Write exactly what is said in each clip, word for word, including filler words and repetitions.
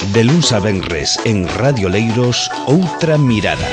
De luns a venres en Radio Leiros, Outra Mirada.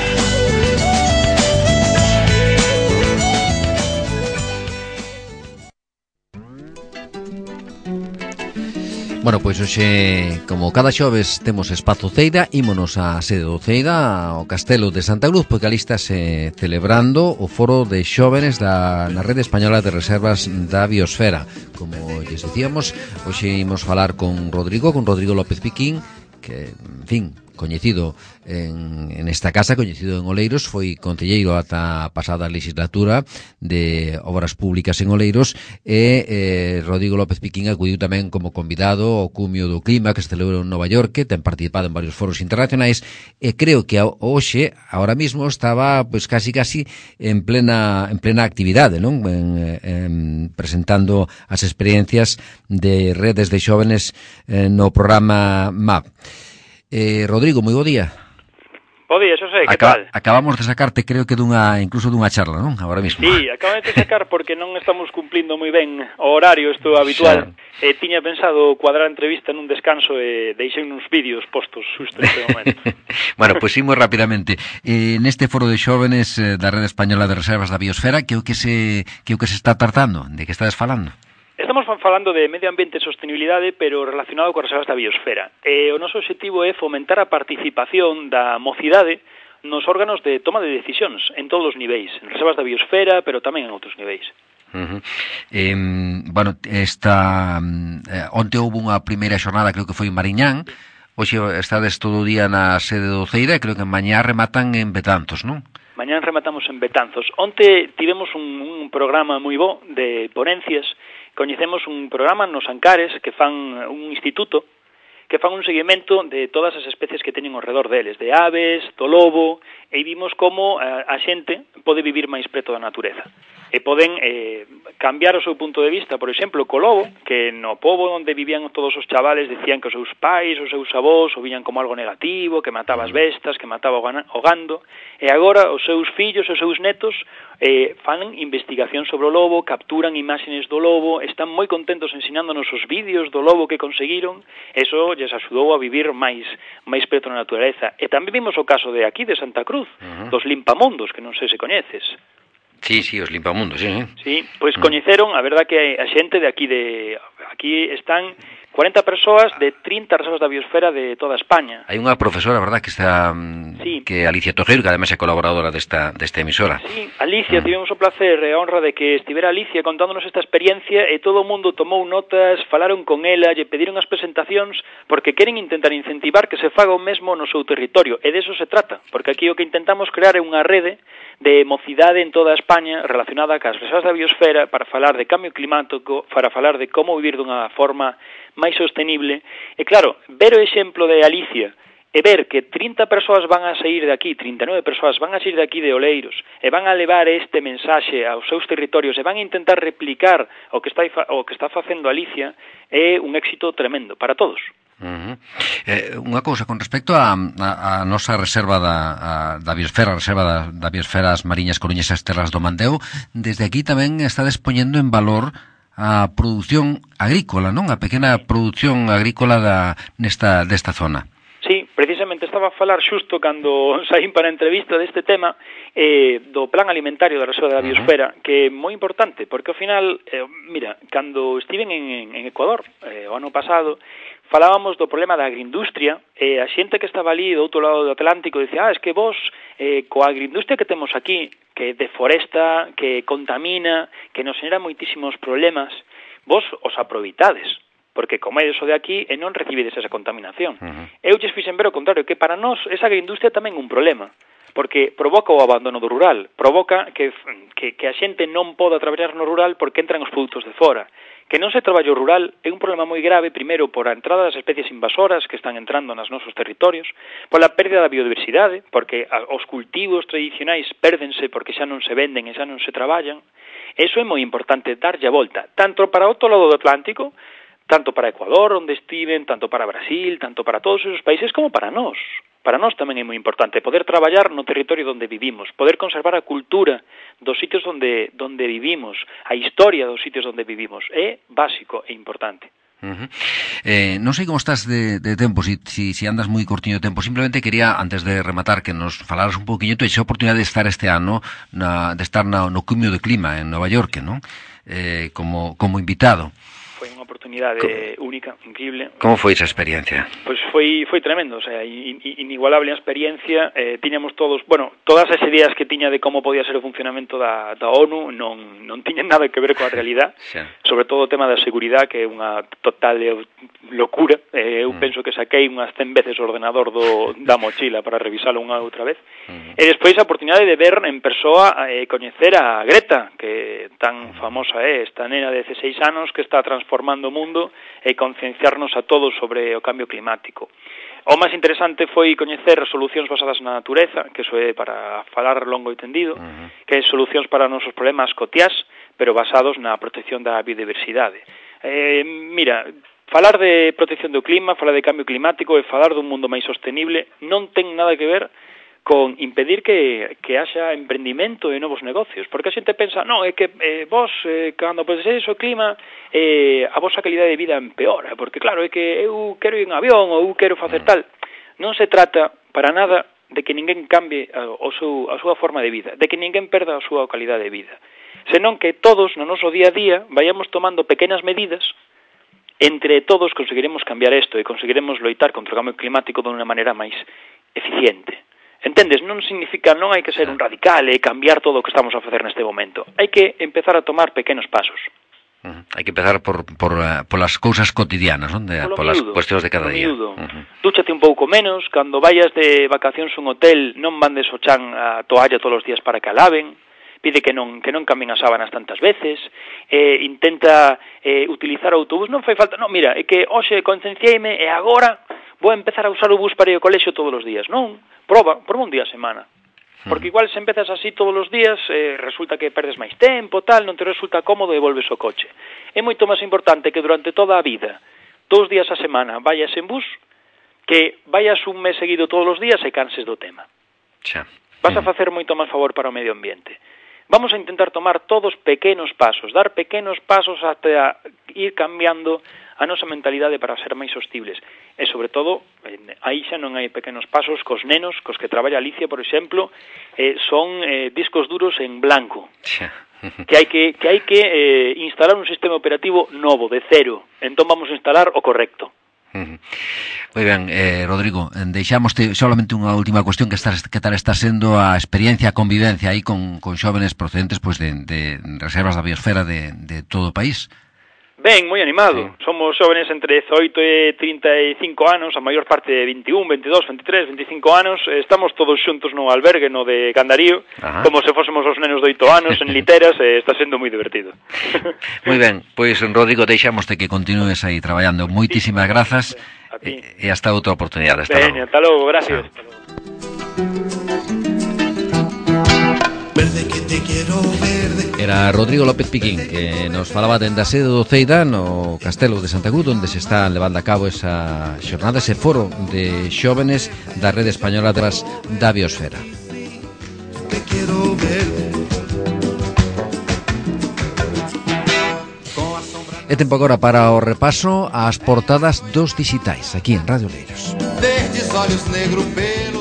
Bueno, pois hoxe, como cada xoves temos espazo Ceira, ímonos á sede do Ceira, ao Castelo de Santa Cruz, porque ali está se celebrando o foro de xóvenes da, na Rede Española de Reservas da Biosfera. Como lles dicíamos, hoxe imos falar con Rodrigo, con Rodrigo López Piquín, que, en fin, coñecido en, en esta casa, coñecido en Oleiros, foi concelleiro ata a pasada legislatura de Obras Públicas en Oleiros, e eh, Rodrigo López Piquín acudiu tamén como convidado ao Cumio do Clima que se celebrou en Nova York, ten participado en varios foros internacionais, e creo que hoxe, ahora mismo, estaba pois casi casi en plena en plena actividade, non? En, en, presentando as experiencias de redes de xóvenes eh, no programa M A P. Eh, Rodrigo, moi bo día. Bo día, Xosé, que Acaba, tal? Acabamos de sacarte, creo que dunha, incluso dunha charla, non? Agora mismo. Sí, acabamos de sacar porque non estamos cumplindo moi ben o horario isto habitual. E tiña pensado cuadrar a entrevista nun descanso e deixei uns vídeos postos xusto neste momento. Bueno, pois pues, imos rapidamente. Eh, neste foro de xóvenes eh, da Rede Española de Reservas da Biosfera, que é o que se que é o que se está tratando? De que estades falando? Estamos falando de medio ambiente e sostenibilidade, pero relacionado coas reservas da biosfera. E o noso objetivo é fomentar a participación da mocidade nos órganos de toma de decisións en todos os niveis, en reservas da biosfera, pero tamén en outros niveis. Uh-huh. Eh, bueno, esta eh, onte houve unha primeira xornada, creo que foi en Mariñán. Hoxe estades todo o día na sede do Ceira e creo que mañá rematan en Betanzos, non? Mañán rematamos en Betanzos. Onte tivemos un, un programa moi bo de ponencias. Coñecemos un programa nos Ancares que fan un instituto que fan un seguimento de todas as especies que teñen ao redor deles, de aves, do lobo, e vimos como a, a xente pode vivir máis preto da natureza. E poden eh, cambiar o seu punto de vista, por exemplo, co lobo, que no pobo onde vivían todos os chavales decían que os seus pais, os seus avós, o viñan como algo negativo, que mataba as bestas, que mataba o gando, e agora os seus fillos e os seus netos eh, fan investigación sobre o lobo, capturan imaxes do lobo, están moi contentos ensinándonos os vídeos do lobo que conseguiron, eso lles axudou a vivir máis máis preto na natureza. E tamén vimos o caso de aquí, de Santa Cruz, uh-huh. dos limpamundos, que non sei se coñeces. Sí, sí, os limpamundos, sí. Sí, pois coñeceron, a verdad que a xente de aquí de aquí están cuarenta persoas de trinta reservas da biosfera de toda España. Hai unha profesora, verdad, que está sí. que Alicia Tojeiro, que ademais é colaboradora desta desta emisora. Sí, Alicia, mm. tivemos o placer e a honra de que estivera Alicia contándonos esta experiencia e todo o mundo tomou notas, falaron con ela, lle pediron as presentacións porque queren intentar incentivar que se faga o mesmo no seu territorio, e deso se trata, porque aquí o que intentamos crear é unha rede de mocidade en toda España relacionada cas reservas da biosfera para falar de cambio climático, para falar de como vivir dunha forma máis sostenible. E claro, ver o exemplo de Alicia e ver que trinta persoas van a sair de aquí, trinta e nove persoas van a sair de aquí de Oleiros e van a levar este mensaxe aos seus territorios e van a intentar replicar o que está o que está facendo Alicia, é un éxito tremendo para todos. Uh-huh. Eh, unha cousa, con respecto a, a, a nosa reserva da, a, da biosfera, a reserva da, da biosfera as Mariñas Coruñesas Terras do Mandeo, desde aquí tamén está dispoñendo en valor a produción agrícola, non? A pequena produción agrícola da, nesta, desta zona. Sí, precisamente estaba a falar xusto cando saín para a entrevista deste tema eh, do plan alimentario da Reserva da Biosfera, uh-huh. que é moi importante, porque ao final, eh, mira, cando estiven en, en Ecuador eh, o ano pasado, falábamos do problema da agroindustria e a xente que estaba ali do outro lado do Atlántico dicía, ah, es que vos, eh, coa agroindustria que temos aquí, que deforesta, que contamina, que nos genera moitísimos problemas, vos os aproveitades, porque comedes o de aquí e non recibides esa contaminación. Uh-huh. Eu lles fixen ver o contrario, que para nós esa agroindustria tamén é un problema, porque provoca o abandono do rural, provoca que, que, que a xente non poda traballar no rural porque entran os produtos de fora. Que non se traballo rural é un problema moi grave, primeiro, por a entrada das especies invasoras que están entrando nos nosos territorios, pola pérdida da biodiversidade, porque os cultivos tradicionais pérdense porque xa non se venden e xa non se traballan. Eso é moi importante, darlle a volta, tanto para o outro lado do Atlántico, tanto para Ecuador, onde estiven, tanto para Brasil, tanto para todos esos países, como para nós. Para nós tamén é moi importante poder traballar no territorio onde vivimos, poder conservar a cultura dos sitios onde, onde vivimos, a historia dos sitios onde vivimos. É básico e importante. Uh-huh. Eh, non sei como estás de, de tempo, si, si, si andas moi cortiño de tempo. Simplemente quería, antes de rematar, que nos falaras un poquinho. Tu esa oportunidade de estar este ano na, de estar na, no Cumio de Clima en Nova York, non? Eh, como, como invitado. Foi unha oportunidade Co- única, increíble. Como foi esa experiencia? Pois pues foi foi tremendo, o sea, in, in, inigualable a experiencia. Eh, tiñamos todos, bueno, todas as ideas que tiña de como podía ser o funcionamento da, da ONU non, non tiñen nada que ver coa realidade, sí. Sobre todo o tema da seguridade, que é unha total locura. Eh, eu mm. penso que saquei unhas cen veces o ordenador do, da mochila para revisalo unha outra vez. Mm. E despois a oportunidade de ver en persoa, eh, coñecer a Greta, que tan famosa é, esta nena de dezaseis anos que está transformando o mundo e concienciarnos a todos sobre o cambio climático. O máis interesante foi coñecer solucións basadas na natureza, que iso é para falar longo e tendido, uh-huh. que é solucións para os nosos problemas cotiás, pero basados na protección da biodiversidade. Eh, mira, falar de protección do clima, falar de cambio climático e falar dun mundo máis sostenible non ten nada que ver con impedir que, que haxa emprendimento e novos negocios, porque a xente pensa, non, é que eh, vos, eh, cando podes o clima, eh, a vosa calidade de vida empeora, porque claro, é que eu quero ir en avión ou eu quero facer tal. Non se trata para nada de que ninguén cambie a, o seu, a súa forma de vida, de que ninguén perda a súa calidade de vida, senón que todos no noso día a día vayamos tomando pequenas medidas. Entre todos conseguiremos cambiar isto e conseguiremos loitar contra o cambio climático de unha maneira máis eficiente. Entendes? Non significa, non hai que ser un radical e cambiar todo o que estamos a facer neste momento. Hai que empezar a tomar pequenos pasos. Uh-huh. Hai que empezar por, por, uh, por las cousas cotidianas, non? De, por las cuestións de cada día. Uh-huh. Dúchate un pouco menos, cando vayas de vacacións a un hotel, non mandes o chan a toalla todos os días para que a laven, pide que non que non cambien as sábanas tantas veces, eh, intenta eh, utilizar o autobús, non fai falta, non, mira, é que hoxe concienciéime e agora vou empezar a usar o bus para ir ao colexio todos os días. Non, proba, proba un día a semana. Porque igual se empezas así todos os días, eh, resulta que perdes máis tempo, tal, non te resulta cómodo e volves ao coche. É moito máis importante que durante toda a vida, dous días a semana, vayas en bus, que vayas un mes seguido todos os días e canses do tema. Xa. Vas a facer moito máis favor para o medio ambiente. Vamos a intentar tomar todos pequenos pasos, dar pequenos pasos ata ir cambiando a nosa mentalidade para ser máis sostibles. E, sobre todo, aí xa non hai pequenos pasos cos nenos, cos que traballa Alicia, por exemplo, eh, son eh, discos duros en blanco. que hai que, que, hai que eh, instalar un sistema operativo novo, de cero. Entón vamos a instalar o correcto. Moi ben, eh, Rodrigo, deixamoste solamente unha última cuestión, que, estás, que tal está sendo a experiencia, a convivencia aí con, con xóvenes procedentes pues, de, de reservas da biosfera de, de todo o país? Ben, moi animado. Sí. Somos xóvenes entre dezoito e trinta e cinco anos, a maior parte de vinte e un, veintidós, veintitrés, veinticinco anos. Estamos todos xuntos no albergue, no de Gandarío, Ajá. como se fósemos os nenos de oito anos en literas, e está sendo moi divertido. Moi ben, pois Rodrigo, deixamoste que continúes aí traballando. Moitísimas grazas e, e hasta outra oportunidade. Hasta ben, hasta logo, gracias. Hasta logo. Verde que te quiero verde. Era Rodrigo López Piquín, que nos falaba dende a sede do Ceida no Castelo de Santa Cruz, onde se está levando a cabo esa xornada, ese foro de xóvenes da Rede Española tras da Biosfera. Te quiero verde. É tempo agora para o repaso ás portadas dos dixitais aquí en Radio Leiros. Verdes olhos, negro pelo.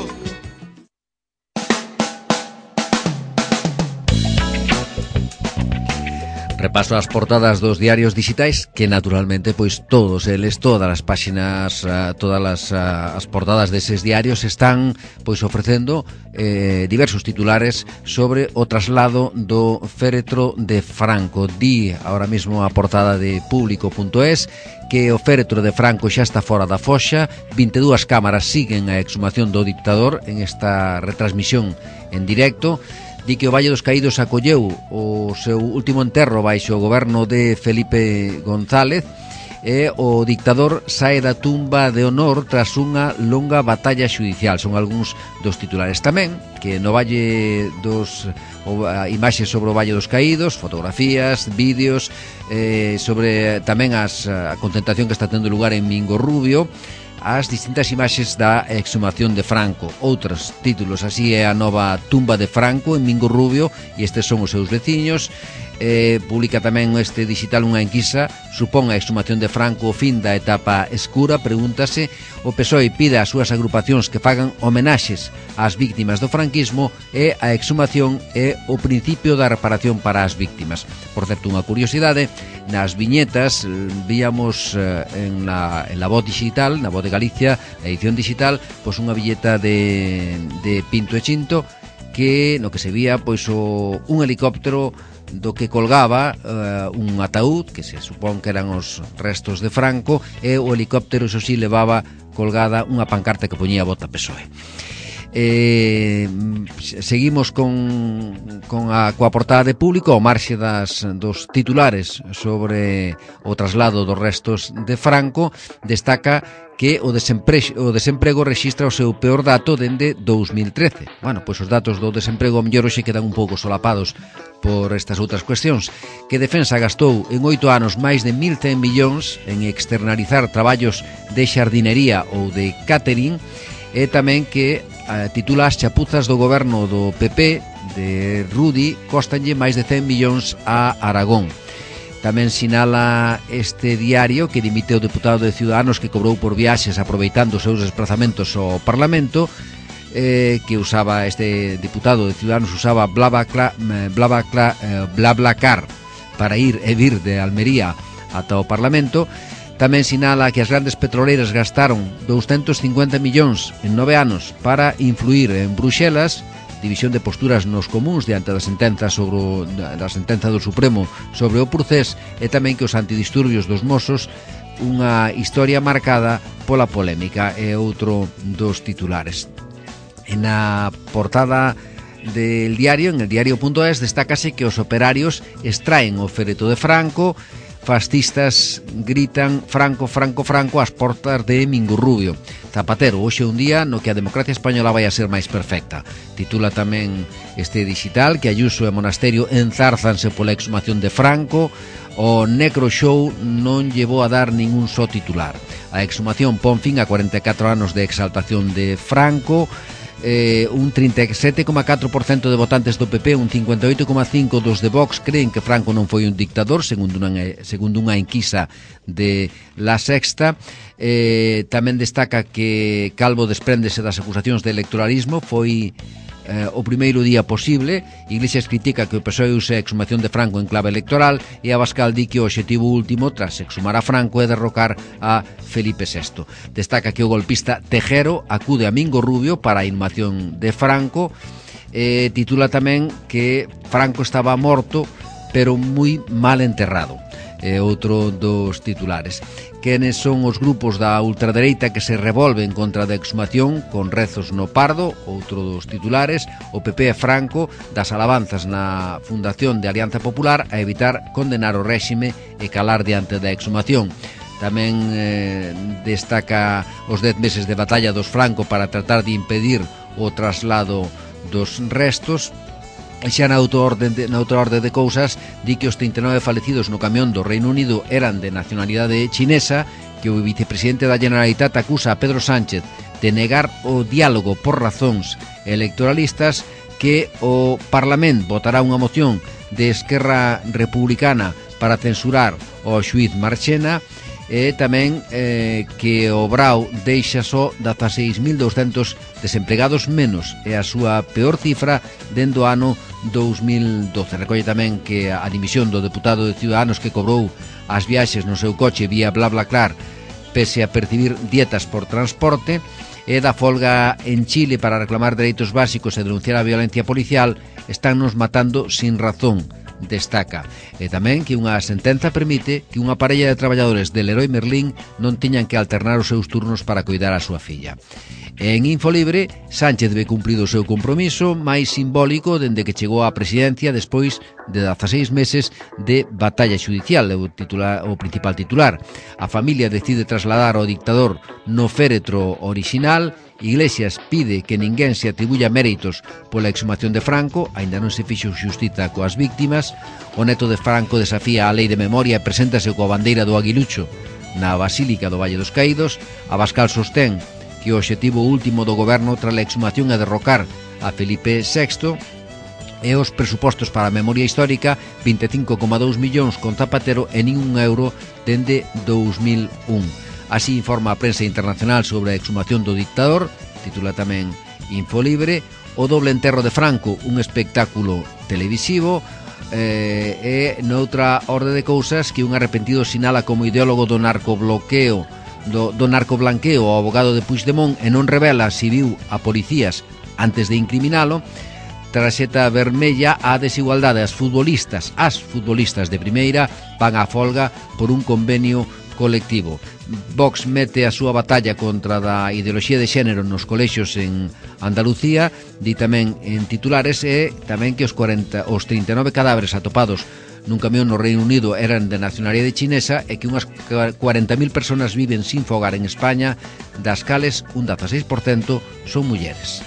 Repaso as portadas dos diarios digitais, que naturalmente pois todos eles, todas as páxinas, todas as, as portadas deses diarios están pois ofrecendo eh, diversos titulares sobre o traslado do féretro de Franco. Di ahora mesmo a portada de público punto es que o féretro de Franco xa está fora da foxa, vinte e dúas cámaras siguen a exhumación do dictador en esta retransmisión en directo. Di que o Valle dos Caídos acolleu o seu último enterro baixo o goberno de Felipe González e o dictador sae da tumba de honor tras unha longa batalla xudicial. Son algúns dos titulares. Tamén que no Valle dos o, a, imaxes sobre o Valle dos Caídos, fotografías, vídeos, eh, sobre tamén as, a concentración que está tendo lugar en Mingo Rubio, as distintas imaxes da exhumación de Franco. Outros títulos, así é a nova tumba de Franco en Mingo Rubio, e estes son os seus veciños. Eh, publica tamén este digital unha enquisa, supón a exhumación de Franco o fin da etapa escura. Pregúntase, o P S O E pide ás súas agrupacións que fagan homenaxes ás víctimas do franquismo, e a exhumación é o principio da reparación para as víctimas. Por certo, unha curiosidade, nas viñetas víamos eh, en, la, en la voz digital, na voz de Galicia, a edición digital, pois unha villeta de, de Pinto e Chinto, que no que se vía pois o, un helicóptero do que colgaba uh, un ataúd, que se supón que eran os restos de Franco, e o helicóptero, iso sí, levaba colgada unha pancarta que poñía Vota P S O E. Eh, seguimos con, con a coa portada de Público, ao marxe das, dos titulares sobre o traslado dos restos de Franco. Destaca que o desemprego, o desemprego rexistra o seu peor dato dende dous mil trece. Bueno, pois os datos do desemprego a mellor hoxe quedan un pouco solapados por estas outras cuestións. Que Defensa gastou en oito anos máis de mil cen millóns en externalizar traballos de xardinería ou de catering, e tamén que eh, titula as chapuzas do goberno do P P de Rudi costanlle máis de cen millóns a Aragón. Tamén sinala este diario que dimite o deputado de Ciudadanos que cobrou por viaxes aproveitando os seus desplazamentos ao Parlamento, eh, que usaba este deputado de Ciudadanos usaba BlaBlaCar bla, bla, para ir e vir de Almería ata o Parlamento. Tamén sinala que as grandes petroleiras gastaron doscientos cincuenta millóns en nove anos para influir en Bruxelas, división de posturas nos comuns diante da sentenza sobre o, da sentenza do Supremo sobre o Procés, e tamén que os antidisturbios dos Mossos, unha historia marcada pola polémica, é outro dos titulares. En a portada del diario, en el diario punto es, destácase que os operarios extraen o féretro de Franco. Fascistas gritan Franco, Franco, Franco ás portas de Mingo Rubio. Zapatero, hoxe un día no que a democracia española vai a ser máis perfecta. Titula tamén este digital que Ayuso e Monasterio enzárzanse pola exhumación de Franco. O Necro Show non llevou a dar ningún só titular. A exhumación pon fin a cuarenta e catro anos de exaltación de Franco. Eh, un trinta e sete coma catro por cento de votantes do P P, un cincuenta e oito coma cinco por cento dos de Vox creen que Franco non foi un dictador, segundo unha, segundo unha enquisa de La Sexta. Eh, tamén destaca que Calvo despréndese das acusacións de electoralismo, foi eh, o primeiro día posible. Iglesias critica que o P S O E use a exhumación de Franco en clave electoral, e Abascal di que o obxectivo último tras exhumar a Franco é derrocar a Felipe sexto. Destaca que o golpista Tejero acude a Mingo Rubio para a inhumación de Franco. Eh, titula tamén que Franco estaba morto pero moi mal enterrado. É outro dos titulares. Quenes son os grupos da ultradereita que se revolven contra a exhumación con rezos no Pardo? Outro dos titulares. O P P e Franco das alabanzas na Fundación de Alianza Popular a evitar condenar o réxime e calar diante da exhumación. Tamén eh, destaca os dez meses de batalla dos Franco para tratar de impedir o traslado dos restos. E xa na outra orde de, na outra orde de cousas, di que os trinta e nove falecidos no camión do Reino Unido eran de nacionalidade chinesa, que o vicepresidente da Generalitat acusa a Pedro Sánchez de negar o diálogo por razóns electoralistas, que o Parlamento votará unha moción de Esquerra Republicana para censurar o xuíz Marchena, e tamén eh, que o Brao deixa só dezaseis mil douscentos desempregados menos, é a súa peor cifra dende o ano dous mil doce. Recolle tamén que a dimisión do deputado de Ciudadanos que cobrou as viaxes no seu coche vía BlaBlaCar pese a percibir dietas por transporte, e da folga en Chile para reclamar dereitos básicos e denunciar a violencia policial. Están nos matando sin razón, destaca. E tamén que unha sentenza permite que unha parella de traballadores del Leroy Merlin non tiñan que alternar os seus turnos para cuidar a súa filla. En Infolibre, Sánchez ve cumprido o seu compromiso máis simbólico dende que chegou á presidencia despois de dezaseis meses de batalla xudicial, o, titular, o principal titular. A familia decide trasladar ao dictador no féretro orixinal. Iglesias pide que ninguén se atribuya méritos pola exhumación de Franco, aínda non se fixo xustiza coas víctimas. O neto de Franco desafía a lei de memoria e preséntase coa bandeira do aguilucho na Basílica do Valle dos Caídos. Abascal sostén que o obxectivo último do goberno tras a exhumación é derrocar a Felipe sexto, e os presupostos para a memoria histórica vinte e cinco coma dous millóns con Zapatero e nin un euro dende dous mil un. Así informa a prensa internacional sobre a exhumación do dictador, titula tamén Infolibre. O doble enterro de Franco, un espectáculo televisivo. eh, e noutra orde de cousas, que un arrepentido sinala como ideólogo do narcobloqueo Do, do narcoblanqueo o abogado de Puigdemont e non revela se viu a policías antes de incriminalo. Tarxeta vermella á desigualdade. As futbolistas, as futbolistas de primeira van á folga por un convenio colectivo. Vox mete a súa batalla contra da ideoloxía de xénero nos colexios en Andalucía. Di tamén en titulares e tamén que os, cuarenta, os trinta e nove cadáveres atopados nun camión no Reino Unido eran de nacionalidade chinesa e que unhas cuarenta mil personas viven sin fogar en España, das cales un dezaseis por cento son mulleres.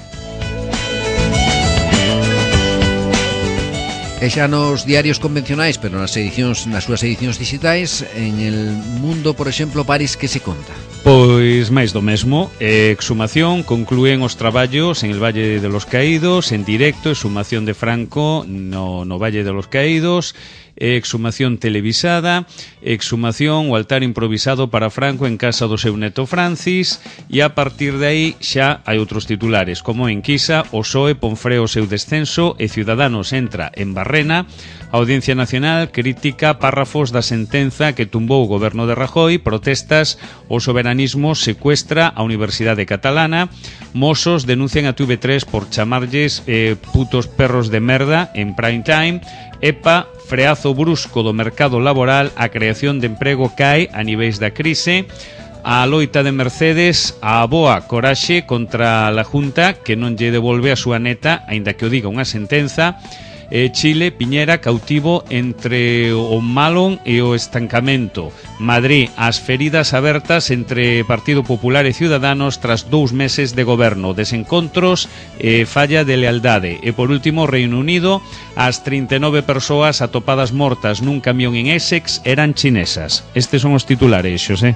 E xa nos diarios convencionais, pero nas edicións, nas súas edicións digitais, en El Mundo, por exemplo, París, que se conta? Pois máis do mesmo. Exhumación, conclúen os traballos en el Valle de los Caídos, en directo, exhumación de Franco no, no Valle de los Caídos, exhumación televisada, exhumación, o altar improvisado para Franco en casa do seu neto Francis, e a partir de aí xa hai outros titulares, como en Quisa, o P S O E pon freo o seu descenso e Ciudadanos entra en Barrena. A Audiencia Nacional critica párrafos da sentenza que tumbou o goberno de Rajoy, protestas, o soberanismo secuestra a Universidade Catalana. Mosos denuncian a T V tres por chamarlles eh, putos perros de merda en prime time. E P A, freazo brusco do mercado laboral, a creación de emprego cae a niveis da crise. A loita de Mercedes, a boa coraxe contra a Junta, que non lle devolve a súa neta, aínda que o diga unha sentenza. E Chile, Piñera, cautivo entre o malón e o estancamento. Madrid, as feridas abertas entre Partido Popular e Ciudadanos tras dous meses de goberno, desencontros e falla de lealdade. E por último, Reino Unido, as trinta e nove persoas atopadas mortas nun camión en Essex eran chinesas. Estes son os titulares, Xosé.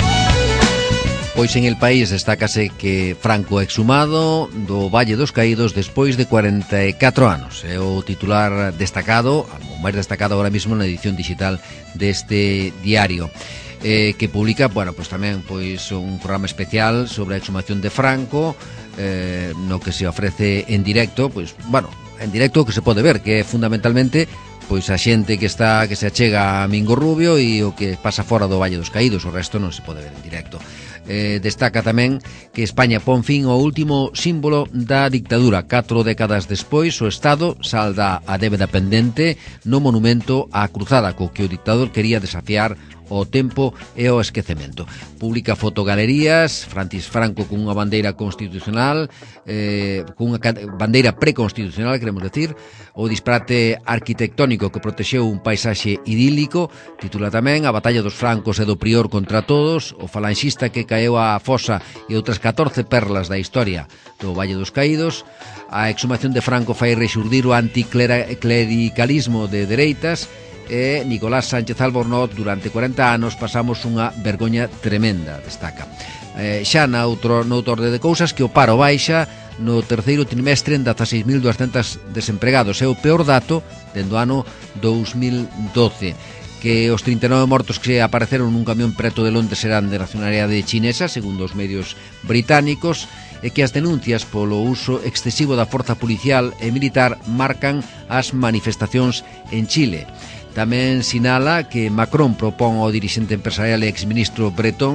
Pois en El País destácase que Franco exhumado do Valle dos Caídos despois de cuarenta e catro anos. É o titular destacado, o máis destacado ahora mismo na edición digital deste diario, eh, que publica, bueno, pois tamén pois un programa especial sobre a exhumación de Franco, eh, no que se ofrece en directo, pois, bueno, en directo que se pode ver, que é fundamentalmente pois a xente que está que se achega a Mingo Rubio e o que pasa fora do Valle dos Caídos, o resto non se pode ver en directo. Eh, destaca tamén que España pon fin ao último símbolo da dictadura. Catro décadas despois, o Estado salda a débeda pendente no monumento á cruzada co que o dictador quería desafiar o tempo e o esquecemento. Publica fotogalerías, Francis Franco con unha bandeira constitucional, eh, con unha bandeira preconstitucional, queremos decir, o disparate arquitectónico que protexeu un paisaxe idílico, titula tamén a batalla dos francos e do prior contra todos, o falanxista que caeu á fosa e outras catorce perlas da historia do Valle dos Caídos. A exhumación de Franco fai rexurdir o anticlericalismo de dereitas. E Nicolás Sánchez Albornoz, durante cuarenta anos pasamos unha vergoña tremenda, destaca. Eh, xa na outro, no outro orde de cousas, que o paro baixa no terceiro trimestre en dezaseis mil duascentos desempregados. É o peor dato dende o ano dous mil doce. Que os trinta e nove mortos que apareceron nun camión preto de Londres eran de nacionalidade chinesa, segundo os medios británicos, e que as denuncias polo uso excesivo da forza policial e militar marcan as manifestacións en Chile. Tamén sinala que Macron propón ao dirixente empresarial e exministro Breton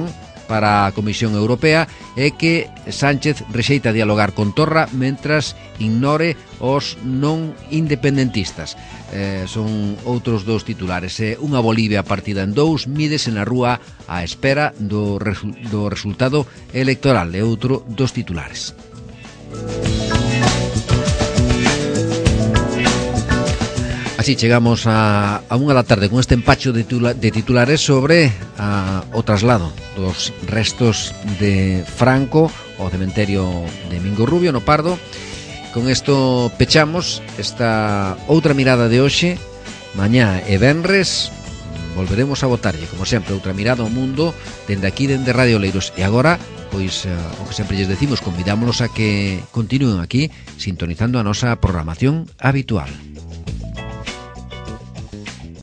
para a Comisión Europea é que Sánchez rexeita dialogar con Torra mentras ignore os non independentistas. Eh, son outros dous titulares. Eh, unha Bolivia partida en dous, mídese na rúa á espera do, resu do resultado electoral. É outro dos titulares. Así chegamos a, a unha da tarde con este empacho de, titula, de titulares sobre a, o traslado dos restos de Franco ao cementerio de Mingo Rubio no Pardo. Con isto pechamos esta outra mirada de hoxe. Mañá e venres volveremos a botarlle, como sempre, outra mirada ao mundo dende aquí, dende Radio Leiros. E agora, pois, uh, o que sempre lles decimos, convidámonos a que continúen aquí sintonizando a nosa programación habitual.